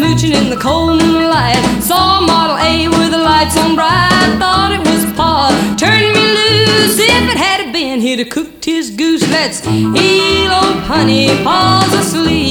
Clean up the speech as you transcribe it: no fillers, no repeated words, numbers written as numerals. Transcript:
mooching in the cold moonlight. Saw Model A with the lights on bright. Thought it was Pa, turned me loose. If it had been, he'd have cooked his goose. Let's elope, honey, Pa's asleep.